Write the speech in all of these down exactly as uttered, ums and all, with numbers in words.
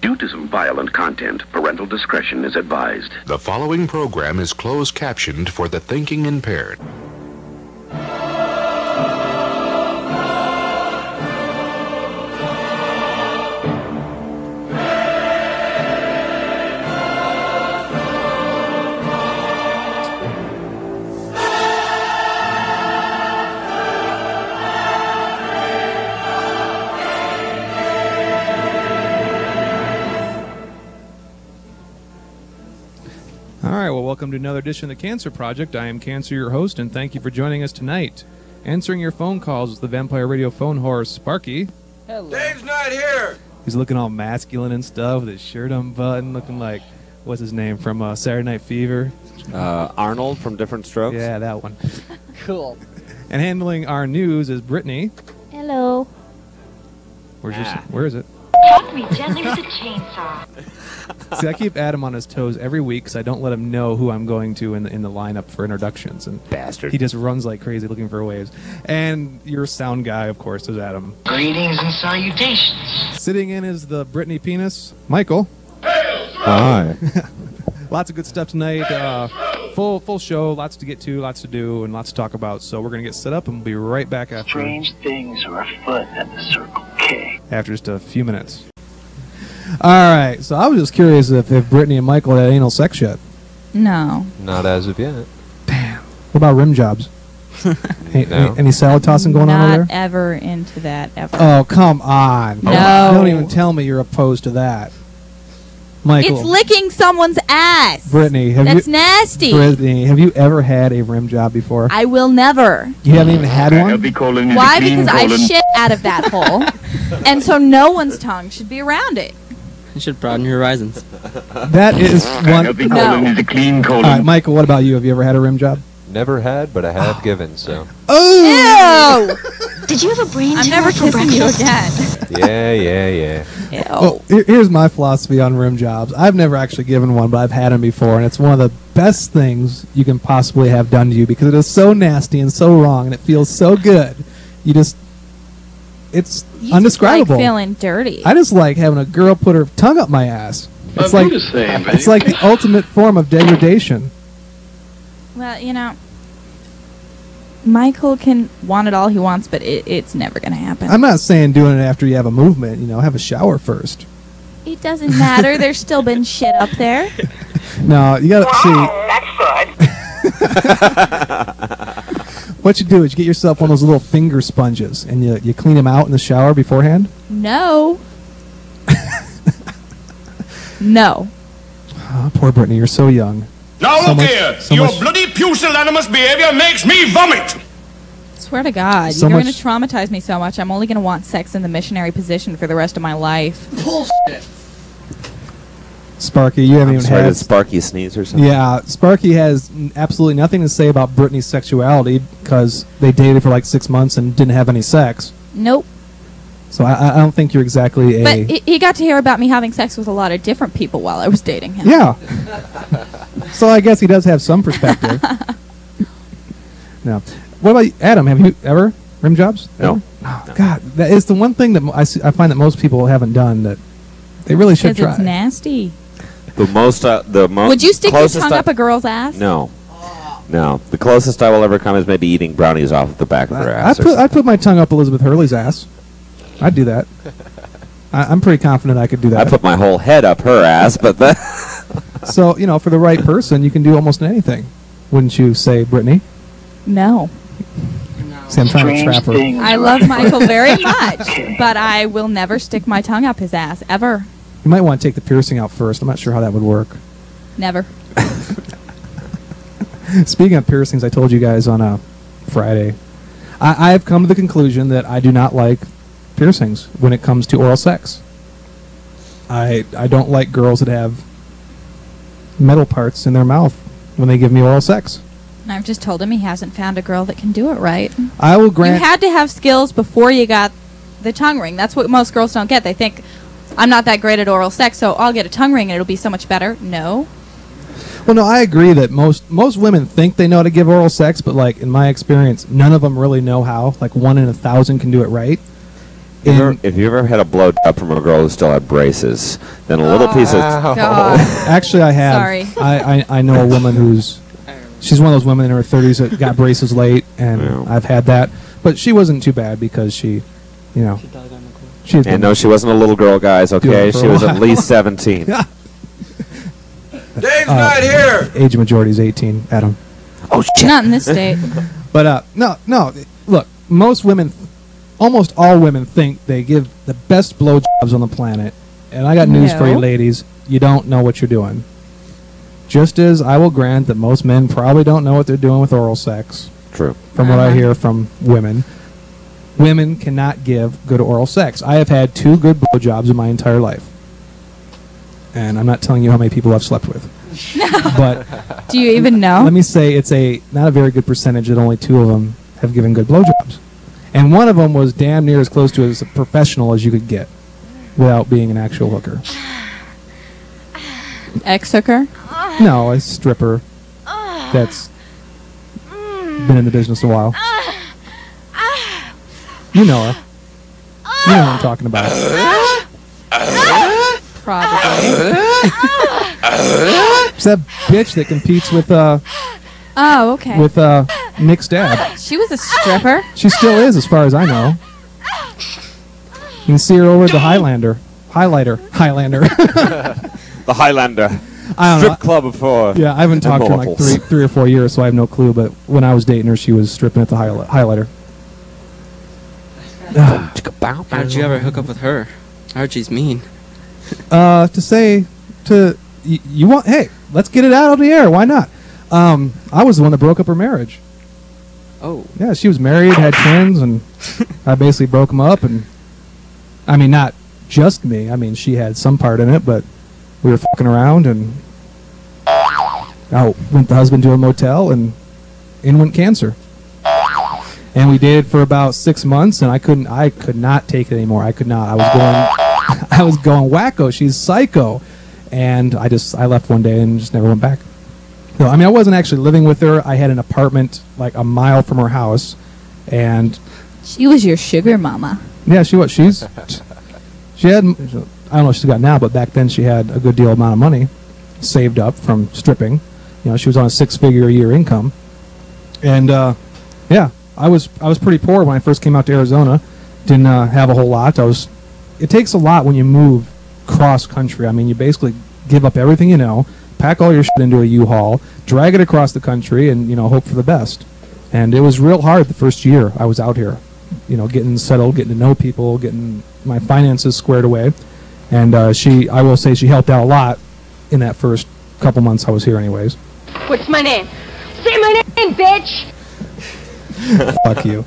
Due to some violent content, parental discretion is advised. The following program is closed captioned for the thinking impaired. Welcome to another edition of the Cancer Project. I am Cancer, your host, and thank you for joining us tonight. Answering your phone calls is the Vampire Radio phone horse, Sparky. Hello. Dave's not here! He's looking all masculine and stuff with his shirt unbuttoned, looking like, what's his name, from uh, Saturday Night Fever? Uh, Arnold from Different Strokes? Yeah, that one. Cool. And handling our news is Brittany. Hello. Where's Ah. your, where is it? Help me gently with a chainsaw. See, I keep Adam on his toes every week because I don't let him know who I'm going to in the, in the lineup for introductions. And Bastard. He just runs like crazy looking for waves. And your sound guy, of course, is Adam. Greetings and salutations. Sitting in is the Brittany penis, Michael. Hi. Lots of good stuff tonight. Uh, full full show, lots to get to, lots to do, and lots to talk about. So we're going to get set up and we'll be right back after, Strange things are afoot at the Circle K. after just a few minutes. All right, so I was just curious if, if Brittany and Michael had anal sex yet. No. Not as of yet. Damn. What about rim jobs? any, No. any, any salad tossing going Not on over there? ever into that, ever. Oh, come on. No. Don't even tell me you're opposed to that. Michael. It's licking someone's ass. Brittany, have That's you nasty. Brittany, have you ever had a rim job before? I will never. You haven't even had one? Heavy colon is Why? a clean Because I colon. shit out of that hole. And so no one's tongue should be around it. You should broaden your horizons. That is A one. heavy No. colon is a clean colon. All right, Michael, what about you? Have you ever had a rim job? Never had, but I have given, so. Oh! Ew! Did you have a brain I'm tumor never for kissing you breakfast? again. Yeah, yeah, yeah. Ew. Well, here- here's my philosophy on rim jobs. I've never actually given one, but I've had them before, and it's one of the best things you can possibly have done to you because it is so nasty and so wrong, and it feels so good. You just, it's You undescribable. Just like feeling dirty. I just like having a girl put her tongue up my ass. It's like it's like the ultimate form of degradation. Well, you know, Michael can want it all he wants, but it, it's never going to happen. I'm not saying doing it after you have a movement. You know, have a shower first. It doesn't matter. There's still been shit up there. No, you gotta Oh, see. What you do is you get yourself one of those little finger sponges and you you clean them out in the shower beforehand. No. No. Oh, poor Brittany, you're so young. Now So look much- here, so your much- bloody pusillanimous behavior makes me vomit! Swear to God, So you're going much- to traumatize me so much. I'm only going to want sex in the missionary position for the rest of my life. Sparky, you haven't I'm even sorry, had. did Sparky sneeze or something? Yeah, Sparky has n- absolutely nothing to say about Brittany's sexuality because they dated for like six months and didn't have any sex. Nope. So I, I don't think you're exactly a. But he, he got to hear about me having sex with a lot of different people while I was dating him. Yeah. So I guess he does have some perspective. No. What about you, Adam? Have you ever rim jobs? No. Ever? Oh, God, that is the one thing that mo- I, see, I find that most people haven't done that they really should Because try. it's nasty. The most, uh, the most. Would you stick your closest tongue I- up a girl's ass? No. No. The closest I will ever come is maybe eating brownies off the back of her I, I ass. or put I something. put my tongue up Elizabeth Hurley's ass. I'd do that. I, I'm pretty confident I could do that. I put my whole head up her ass, but that. So you know, for the right person, you can do almost anything. Wouldn't you say, Brittany? No. See, I'm trying to Strange trap her. things I are love afoot Michael at very the Circle much, K. but I will never stick my tongue up his ass, ever. You might want to take the piercing out first. I'm not sure how that would work. Never. Speaking of piercings, I told you guys on a Friday, I, I have come to the conclusion that I do not like piercings when it comes to oral sex. I I don't like girls that have metal parts in their mouth when they give me oral sex. And I've just told him he hasn't found a girl that can do it right. I will You grant. had to have skills before you got the tongue ring. That's what most girls don't get. They think, I'm not that great at oral sex, so I'll get a tongue ring and it'll be so much better. No. Well, no, I agree that most most women think they know how to give oral sex, but like in my experience, none of them really know how. Like one in a thousand can do it right. If you, In- ever, if you ever had a blow job from a girl who still had braces, then a little piece of God. Actually, I have. Sorry. I, I, I know a woman who's she's one of those women in her thirties that got braces late, and Yeah. I've had that. But she wasn't too bad because she, you know, she had and been- no, she wasn't a little girl, guys. Doing Okay, it for she a was at while. least seventeen. Dave's Uh, not here. age of majority is eighteen, Adam. Oh shit! Not in this state. But uh, no, no. Look, most women, almost all women, think they give the best blowjobs on the planet. And I got news for you, No. ladies. You don't know what you're doing. Just as I will grant that most men probably don't know what they're doing with oral sex, True. from what I Uh-huh. hear from women, women cannot give good oral sex. I have had two good blowjobs in my entire life. And I'm not telling you how many people I've slept with. But Do you even know? let me say it's a not a very good percentage that only two of them have given good blowjobs. And one of them was damn near as close to as professional as you could get without being an actual hooker. Ex-hooker? No, a stripper that's been in the business a while. You know her. You know what I'm talking about. Probably. It's that bitch that competes with uh Oh, okay. with uh Nick's dad. She was a stripper. She still is, as far as I know. You can see her over at the Highlander. Highlighter. Highlander. The Highlander. I don't Strip know. club for Yeah, I haven't talked to her in like immortals. three, three or four years, so I have no clue. But when I was dating her, she was stripping at the highli- highlighter. How did you ever hook up with her? I heard she's mean. Uh, to say to y- you want, hey, let's get it out on the air. Why not? Um, I was the one that broke up her marriage. Oh. Yeah, she was married, had twins, and I basically broke them up. And I mean, not just me. I mean, she had some part in it, but we were fucking around, and out went the husband to a motel, and in went cancer. And we dated for about six months, and I couldn't, I could not take it anymore. I could not. I was going, I was going wacko. She's psycho, and I just, I left one day and just never went back. No, I mean, I wasn't actually living with her. I had an apartment like a mile from her house, and She was your sugar mama. yeah, she was. She's, she had, I don't know what she's got now, but back then she had a good deal amount of money saved up from stripping. You know, she was on a six-figure a year income, and uh, yeah. I was I was pretty poor when I first came out to Arizona. Didn't uh, have a whole lot. I was. It takes a lot when you move cross country. I mean, you basically give up everything you know, pack all your shit into a U-Haul, drag it across the country, and you know hope for the best. And it was real hard the first year I was out here. You know, getting settled, getting to know people, getting my finances squared away. And uh, she, I will say, she helped out a lot in that first couple months I was here, anyways. What's my name? Say my name, bitch! Fuck you.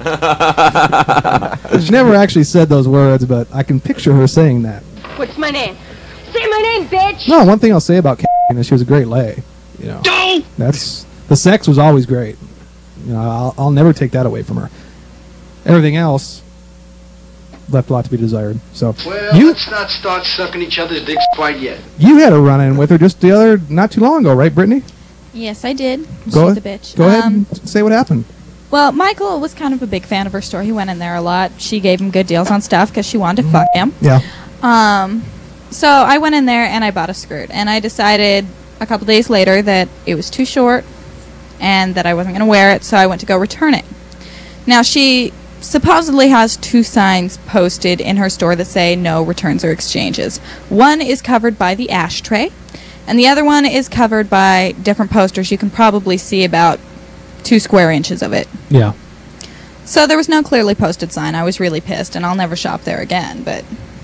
She never actually said those words, but I can picture her saying that. What's my name? Say my name, bitch! No, one thing I'll say about Karen is she was a great lay. You know, that's the sex was always great. You know, I'll, I'll never take that away from her. Everything else left a lot to be desired. So Well, you let's not start sucking each other's dicks quite yet. you had a run in with her just the other not too long ago, right, Brittany? Yes, I did. Go She's ahead. a bitch. Go ahead Um, and say what happened. Well, Michael was kind of a big fan of her store. He went in there a lot. She gave him good deals on stuff because she wanted to fuck him. Yeah. Um, so I went in there and I bought a skirt. And I decided a couple days later that it was too short and that I wasn't going to wear it, so I went to go return it. Now, she supposedly has two signs posted in her store that say no returns or exchanges. One is covered by the ashtray, and the other one is covered by different posters. You can probably see about two square inches of it. Yeah. So there was no clearly posted sign. I was really pissed, and I'll never shop there again. But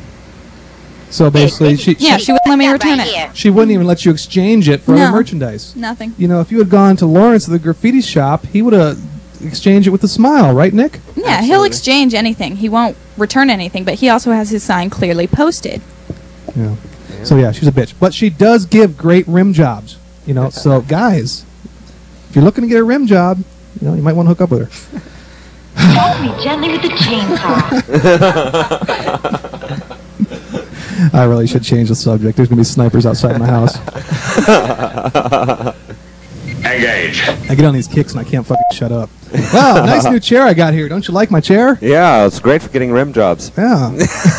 So basically, she yeah, she, she wouldn't let me return it. she wouldn't even let you exchange it for No. other merchandise. Nothing. You know, if you had gone to Lawrence to the graffiti shop, he would have exchanged it with a smile, right, Nick? Yeah, he'll exchange anything. He won't return anything, but he also has his sign clearly posted. Yeah. So yeah, she's a bitch, but she does give great rim jobs. You know, so guys, if you're looking to get a rim job, you know, you might want to hook up with her. Hold me gently with the chainsaw. I really should change the subject. There's gonna be snipers outside my house. Engage. I get on these kicks and I can't fucking shut up. Wow, nice new chair I got here. Don't you like my chair? Yeah, it's great for getting rim jobs. Yeah.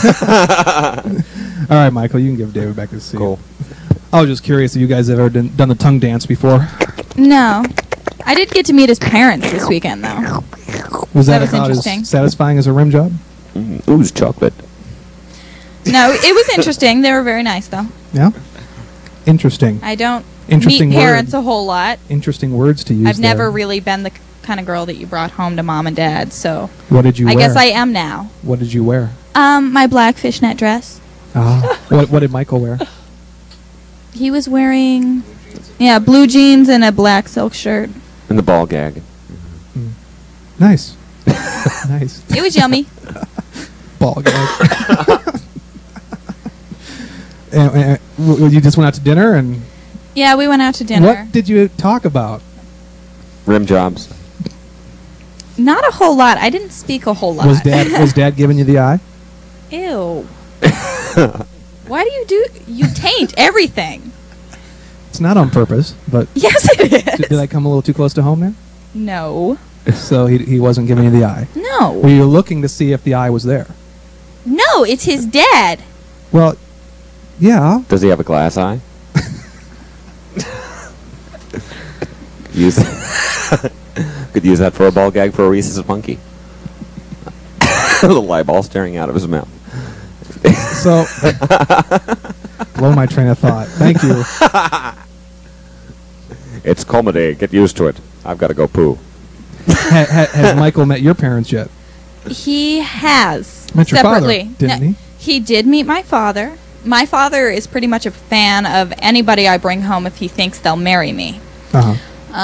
All right, Michael, you can give David back his seat. Cool. I was just curious if you guys have ever done, done the tongue dance before. No. I did get to meet his parents this weekend, though. Was that, That was about interesting. as satisfying as a rim job? Mm, ooze chocolate. No, it was interesting. They were very nice, though. Yeah. Interesting. I don't Interesting meet parents word. a whole lot. Interesting words to use. I've never there. really been the k- kind of girl that you brought home to mom and dad, so What did you I wear? guess I am now. What did you wear? Um, my black fishnet dress. Ah. what What did Michael wear? He was wearing, yeah, blue jeans and a black silk shirt. And the ball gag. Nice. Nice. It was yummy. Ball gag. and, and, w- you just went out to dinner, and Yeah, we went out to dinner. what did you talk about? Rim jobs. Not a whole lot. I didn't speak a whole lot. Was Dad Was Dad giving you the eye? Ew. Why do you do? You taint everything. It's not on purpose, but Yes, it did, is. did I come a little too close to home there? No. So he he wasn't giving you the eye. Were No. you looking to see if the eye was there? No, it's his dad. Well, yeah. Does he have a glass eye? use Could use that for a ball gag for a rhesus monkey. A little eyeball staring out of his mouth. So, blow my train of thought. Thank you. It's comedy. Get used to it. I've got to go poo. ha, ha, has Michael met your parents yet? He has. Met your separately. father, didn't No, he? He did meet my father. My father is pretty much a fan of anybody I bring home if he thinks they'll marry me. Uh-huh.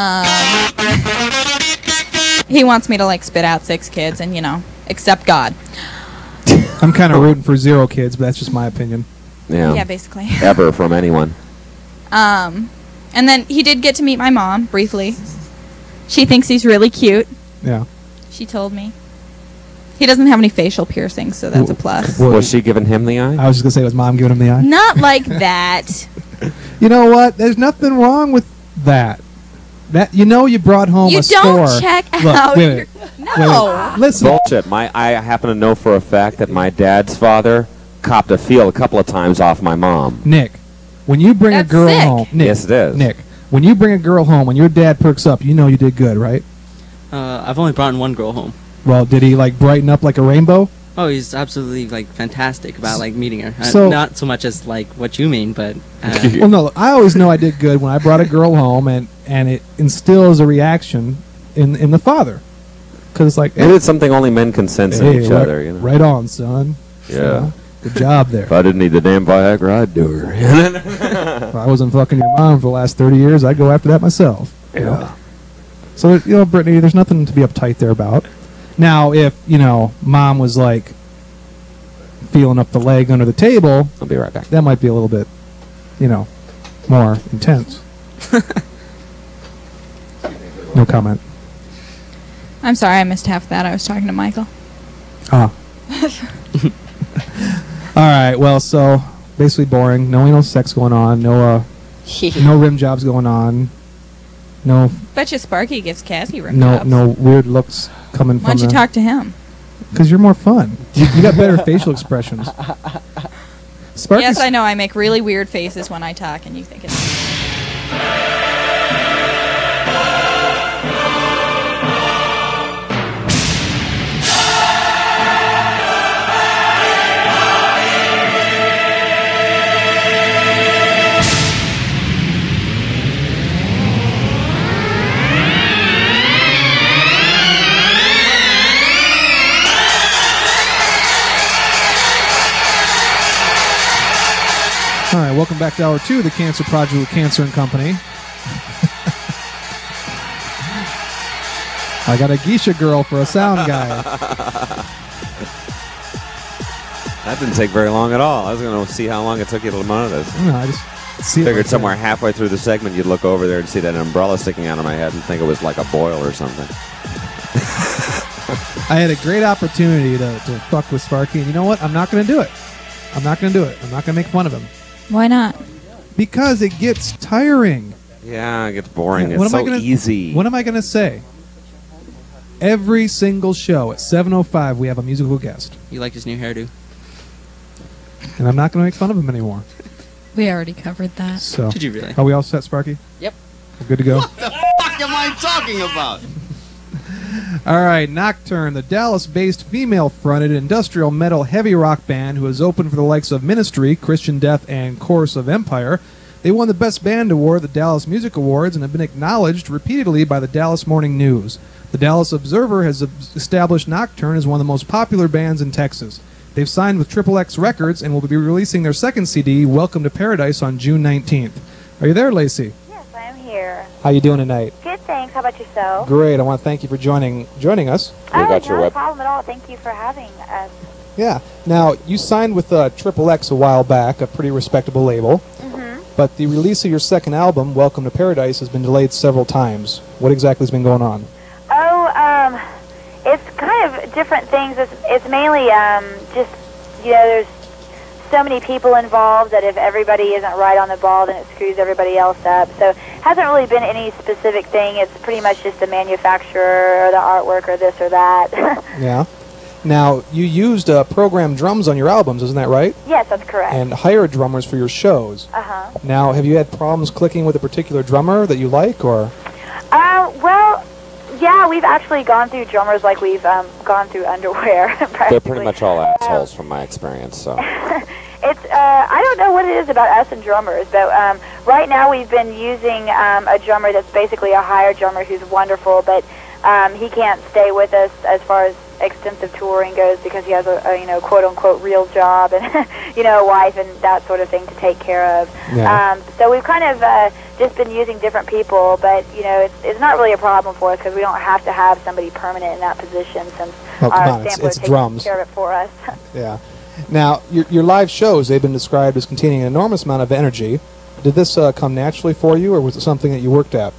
Um, he wants me to like spit out six kids and, you know, accept God. I'm kind of rooting for zero kids, but that's just my opinion. Yeah. Yeah, basically. Ever from anyone. Um, and then he did get to meet my mom briefly. She thinks he's really cute. Yeah. She told me. He doesn't have any facial piercings, so that's a plus. Well, Was she giving him the eye? I was just going to say, was Mom giving him the eye? Not like that. You know what? There's nothing wrong with that. That You know you brought home You a don't store. check Look, out wait, your- wait, No. wait, wait. Listen. Bullshit. My, I happen to know for a fact that my dad's father copped a feel a couple of times off my mom. Nick, when you bring That's a girl sick. home, Nick, Yes, it is. Nick, when you bring a girl home, when your dad perks up, you know you did good, right? Uh, I've only brought one girl home. Well, did he like brighten up like a rainbow? Oh, he's absolutely like fantastic about like meeting her. Uh, So- not so much as like what you mean, but uh, Well, no, I always know I did good when I brought a girl home, and and it instills a reaction in in the father, because it's like, Maybe it's something only men can sense hey, in each right, other, you know? right on, son. Yeah. You know, good job there. If I didn't need the damn Viagra, I'd do her. If I wasn't fucking your mom for the last thirty years, I'd go after that myself. you know? Yeah. So, you know, Brittany, there's nothing to be uptight there about. Now, if, you know, mom was like feeling up the leg under the table, I'll be right back. that might be a little bit, you know, more intense. No comment. I'm sorry, I missed half that. I was talking to Michael. Ah. All right. Well, so basically boring. No anal sex going on. No, uh, no rim jobs going on. No, Bet you Sparky gives Cassie rim no, jobs. no weird looks coming Why from don't you the. talk to him? Because you're more fun. You, you got better facial expressions. Sparky's, Yes, I know. I make really weird faces when I talk, and you think it's. All right, welcome back to hour two of the Cancer Project with Cancer and Company. I got a geisha girl for a sound guy. That didn't take very long at all. I was going to see how long it took you to learn this. No, I just see it Figured right somewhere there. halfway through the segment you'd look over there and see that umbrella sticking out of my head and think it was like a boil or something. I had a great opportunity to, to fuck with Sparky, and you know what? I'm not going to do it. I'm not going to do it. I'm not going to make fun of him. Why not? Because it gets tiring. Yeah, it gets boring. What It's am I so gonna, easy. What am I going to say? Every single show at seven oh five, we have a musical guest. You like his new hairdo? And I'm not going to make fun of him anymore. We already covered that. So, Did you really? Are we all set, Sparky? Yep. We're good to go? What the f*** am I talking about? All right, Nocturne, the Dallas-based female-fronted industrial metal heavy rock band who has opened for the likes of Ministry, Christian Death, and Chorus of Empire. They won the Best Band Award at the Dallas Music Awards and have been acknowledged repeatedly by the Dallas Morning News. The Dallas Observer has established Nocturne as one of the most popular bands in Texas. They've signed with Triple X Records and will be releasing their second C D, Welcome to Paradise, on June nineteenth. Are you there, Lacey? Yes, I am here. How you doing tonight? Good, thanks. How about yourself? Great. I want to thank you for joining joining us. Oh, not a problem at all. Thank you for having us. Yeah. Now, you signed with uh, Triple X a while back, a pretty respectable label. Mm-hmm. But the release of your second album, Welcome to Paradise, has been delayed several times. What exactly has been going on? Oh, um, it's kind of different things. It's, it's mainly um, just, you know, there's so many people involved that if everybody isn't right on the ball, then it screws everybody else up. So it hasn't really been any specific thing. It's pretty much just the manufacturer or the artwork or this or that. Yeah. Now, you used uh, programmed drums on your albums, isn't that right? Yes, that's correct. And hired drummers for your shows. Uh-huh. Now, have you had problems clicking with a particular drummer that you like, or? Uh, well, yeah, we've actually gone through drummers like we've um, gone through underwear. They're pretty much all assholes from my experience, so. It's, uh, I don't know what it is about us and drummers, but um, right now we've been using um, a drummer that's basically a hired drummer who's wonderful, but um, he can't stay with us as far as extensive touring goes because he has a, a you know, quote-unquote real job and, you know, a wife and that sort of thing to take care of. Yeah. Um, so we've kind of uh, just been using different people, but, you know, it's, it's not really a problem for us because we don't have to have somebody permanent in that position since Well, come our on, it's- sampler it's takes drums. care of it for us. Yeah. Now, your, your live shows, they've been described as containing an enormous amount of energy. Did this uh, come naturally for you, or was it something that you worked at?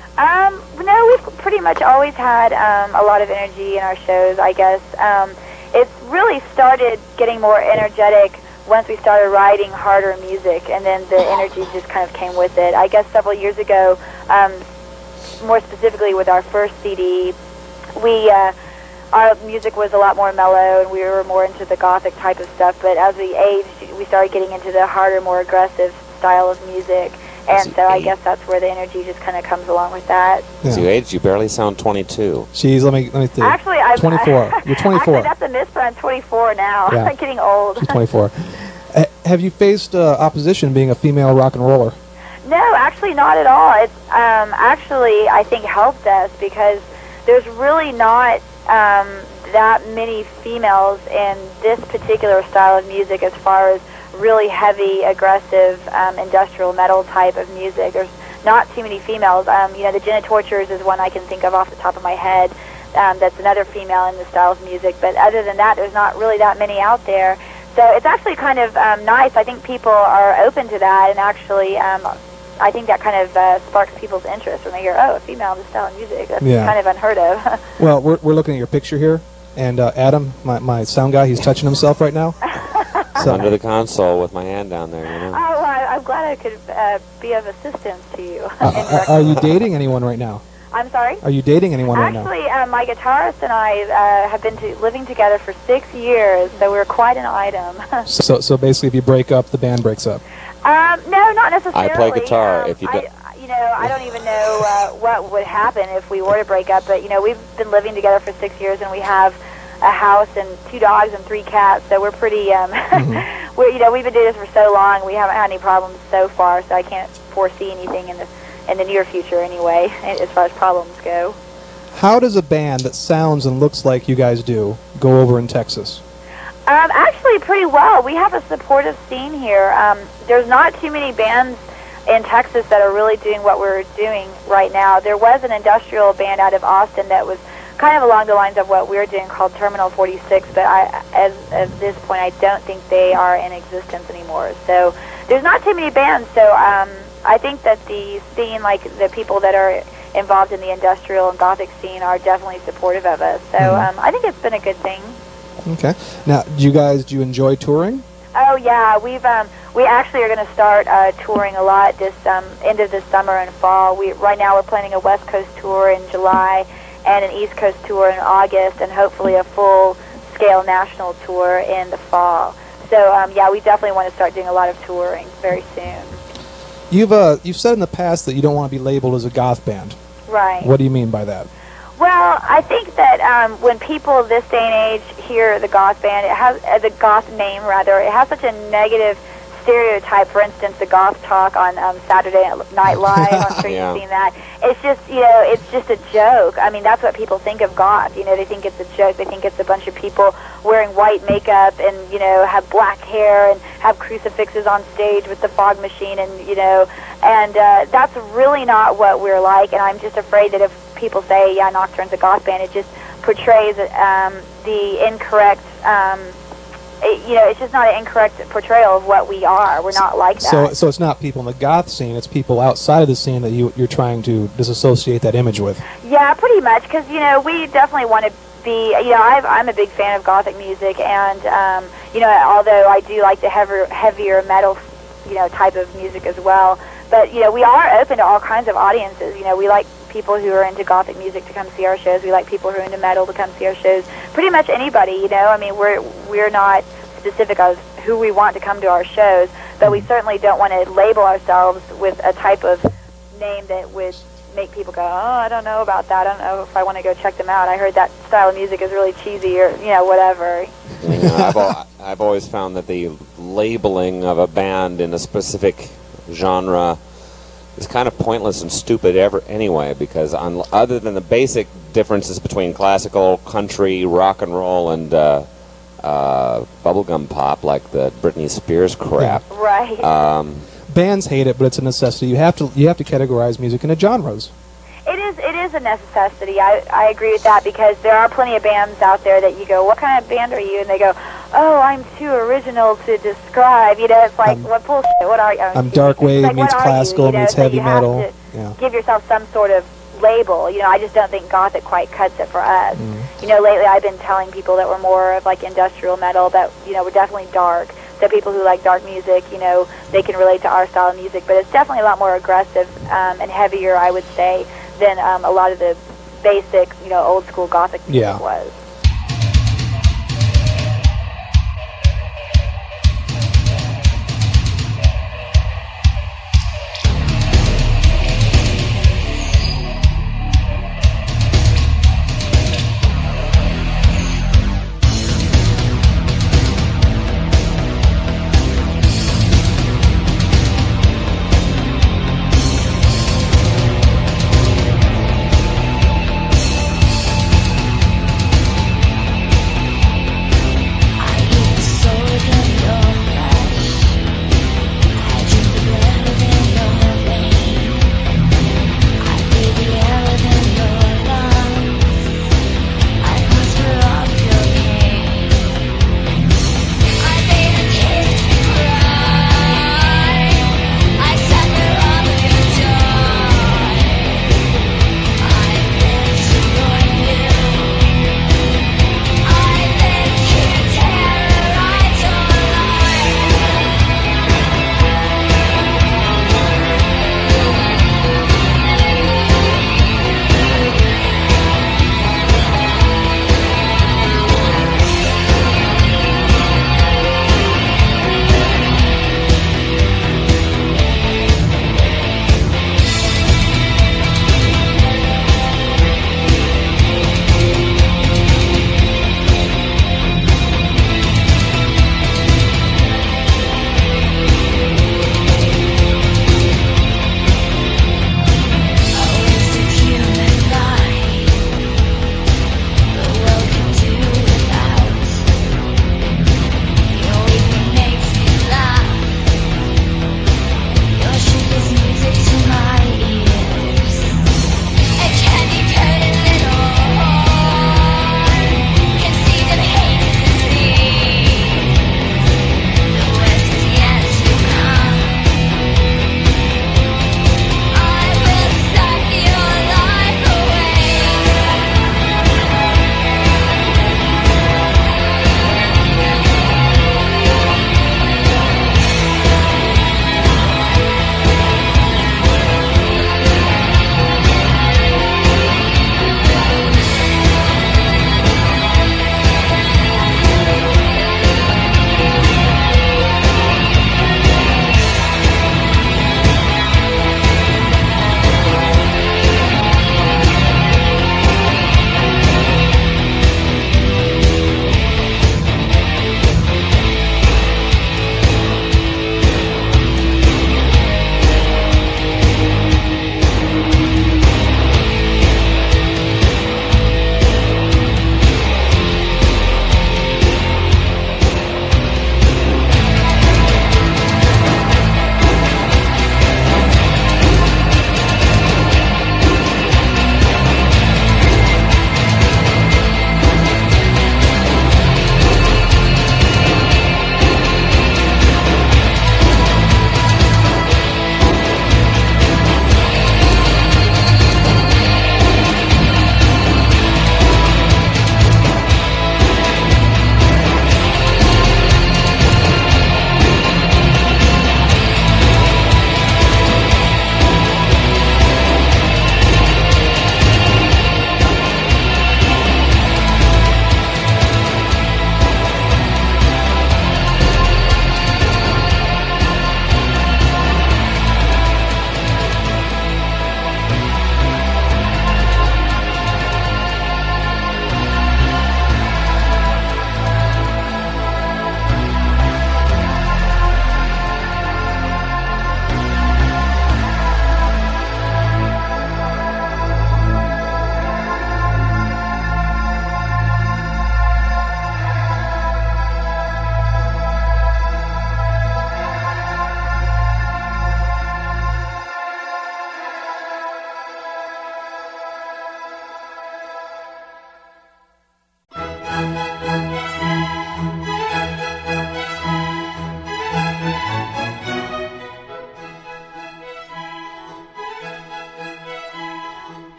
Um, no, we've pretty much always had um, a lot of energy in our shows, I guess. Um, it's really started getting more energetic once we started writing harder music, and then the energy just kind of came with it. I guess several years ago, um, more specifically with our first C D, we... Uh, our music was a lot more mellow, and we were more into the gothic type of stuff. But as we aged, we started getting into the harder, more aggressive style of music. And so I guess that's where the energy just kind of comes along with that. As you age, you barely sound twenty-two. Jeez, let me let me think. Actually, I'm twenty-four. You're twenty-four. Actually, that's a miss, but I'm twenty-four now. Yeah. I'm getting old. She's twenty-four. Uh, have you faced uh, opposition being a female rock and roller? No, actually not at all. It's um, actually, I think, helped us because there's really not um, that many females in this particular style of music as far as really heavy, aggressive, um, industrial metal type of music. There's not too many females. Um, you know, the Jenna Tortures is one I can think of off the top of my head. Um, that's another female in the style of music. But other than that, there's not really that many out there. So it's actually kind of um, nice. I think people are open to that, and actually, um, I think that kind of uh, sparks people's interest when they hear, oh, a female in this style of music. That's Yeah. kind of unheard of. Well, we're we're looking at your picture here, and uh, Adam, my my sound guy, he's touching himself right now. I'm under the console with my hand down there, you Oh, know. well, I, I'm glad I could uh, be of assistance to you. Uh, are, are you dating anyone right now? I'm sorry? Are you dating anyone right now? Actually, uh, my guitarist and I uh, have been to, living together for six years, so we're quite an item. So so basically, if you break up, the band breaks up. um, no, not necessarily. I play guitar. Um, If you do- I, you know, I don't even know uh, what would happen if we were to break up, but, you know, we've been living together for six years, and we have a house and two dogs and three cats, so we're pretty, um, Mm-hmm. we're, you know, we've been doing this for so long, we haven't had any problems so far, so I can't foresee anything in the in the near future anyway, as far as problems go. How does a band that sounds and looks like you guys do go over in Texas? Um, actually, pretty well. We have a supportive scene here. Um, there's not too many bands in Texas that are really doing what we're doing right now. There was an industrial band out of Austin that was kind of along the lines of what we're doing called Terminal forty-six, but I, as of this point, I don't think they are in existence anymore. So there's not too many bands. So um, I think that the scene, like the people that are involved in the industrial and gothic scene, are definitely supportive of us. So Mhm. um, I think it's been a good thing. Okay. Now, do you guys do you enjoy touring? Oh yeah, we've um, we actually are going to start uh, touring a lot this um, end of the summer and fall. We right now we're planning a West Coast tour in July, and an East Coast tour in August, and hopefully a full-scale national tour in the fall. So, um, yeah, we definitely want to start doing a lot of touring very soon. You've uh, you've said in the past that you don't want to be labeled as a goth band. Right. What do you mean by that? Well, I think that um, when people this day and age hear the goth band, it has uh, the goth name rather, it has such a negative stereotype. For instance, the goth talk on um, Saturday Night Live. I'm sure Yeah. you've seen that. It's just, you know, it's just a joke. I mean, that's what people think of goth. You know, they think it's a joke. They think it's a bunch of people wearing white makeup and, you know, have black hair and have crucifixes on stage with the fog machine, and you know, and uh, that's really not what we're like. And I'm just afraid that if people say, yeah, Nocturne's a goth band, it just portrays um, the incorrect. Um, It, you know, it's just not an incorrect portrayal of what we are. We're not like that. So, so it's not people in the goth scene; it's people outside of the scene that you you're trying to disassociate that image with. Yeah, pretty much, because you know we definitely want to be. You know, I've, I'm a big fan of gothic music, and um, you know, although I do like the heavier, heavier metal, you know, type of music as well. But you know, we are open to all kinds of audiences. You know, we like people who are into gothic music to come see our shows. We like people who are into metal to come see our shows. Pretty much anybody, you know. I mean, we're we're not specific as who we want to come to our shows, but we certainly don't want to label ourselves with a type of name that would make people go, oh, I don't know about that. I don't know if I want to go check them out. I heard that style of music is really cheesy, or you know, whatever. You know, I've, al I've always found that the labeling of a band in a specific genre is kind of pointless and stupid ever anyway, because on, other than the basic differences between classical, country, rock and roll, and uh, uh, bubblegum pop, like the Britney Spears crap. Yeah. Right. Um, Bands hate it, but it's a necessity. You have to you have to categorize music into genres. It is it is a necessity. I, I agree with that, because there are plenty of bands out there that you go, what kind of band are you? And they go, oh, I'm too original to describe. You know, it's like, Um, what bullshit, what are you? I mean, I'm dark wave like, meets what are you? classical You know, meets so heavy you have metal. to Yeah. give yourself some sort of label. You know, I just don't think gothic quite cuts it for us. Mm. You know, lately I've been telling people that we're more of like industrial metal, that, you know, we're definitely dark. So people who like dark music, you know, they can relate to our style of music, but it's definitely a lot more aggressive um, and heavier, I would say, than um, a lot of the basic, you know, old school gothic music Yeah. was.